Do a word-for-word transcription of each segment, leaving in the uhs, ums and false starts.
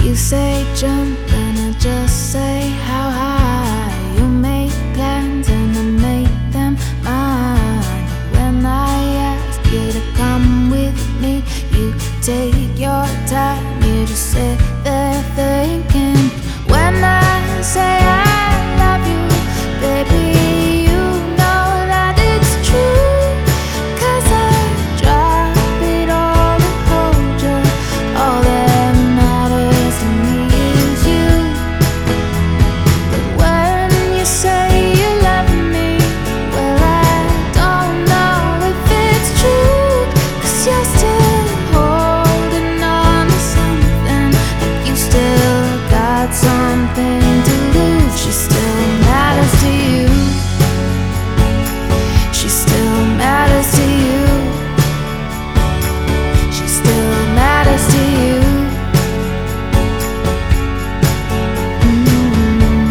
You say jump and I just say how high. You make plans and I make them mine. When I ask you to come with me, you take your time, you just sit there thinking. When I say I love you, baby, you know that it's true. 'Cause I drop it all to hold you. All that matters to me is you. But when you say you love me, well, I don't know if it's true. 'Cause you're still holding on to something, like you still got something to lose. She still matters to you. She still matters to you. She still matters to you. Mm.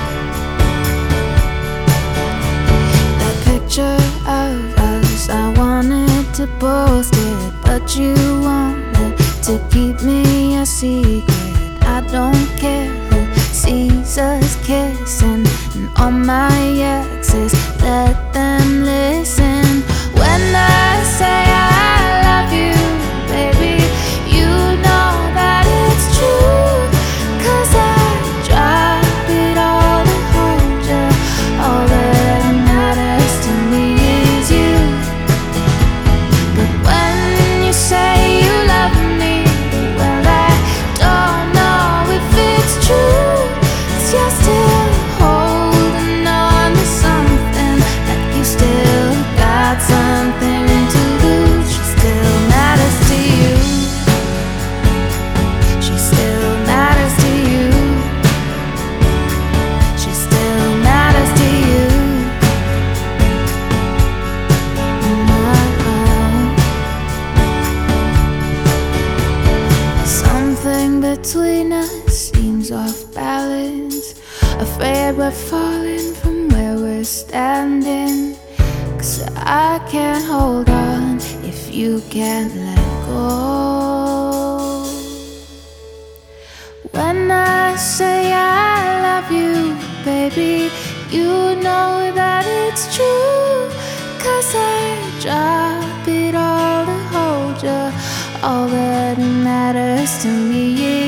That picture of us, I wanted to post it, but you wanted to keep me a secret. I don't care who sees us kissing, and all my exes, let them listen. When I say I love you, baby, you know that it's true. 'Cause I drop it all to hold you. All that matters to me is you. But when you say you love me, well, I don't know if it's true. 'Cause you're still holding on to something, like you still got something to lose. She still matters to you. She still matters to you. She still matters to you. Something between us seems off balance. Afraid we're falling from where we're standing. 'Cause I can't hold on if you can't let go. When I say I love you, baby, you know that it's true. 'Cause I drop it all to hold you. All that matters to me is